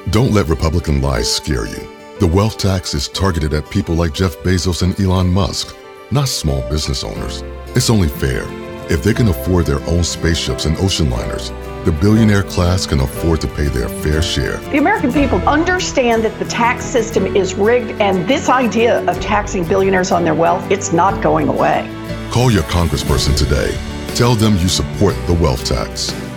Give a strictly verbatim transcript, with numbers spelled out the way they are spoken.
Don't let Republican lies scare you. The wealth tax is targeted at people like Jeff Bezos and Elon Musk, not small business owners. It's only fair. If they can afford their own spaceships and ocean liners, the billionaire class can afford to pay their fair share. The American people understand that the tax system is rigged, and this idea of taxing billionaires on their wealth, it's not going away. Call your congressperson today. Tell them you support the wealth tax.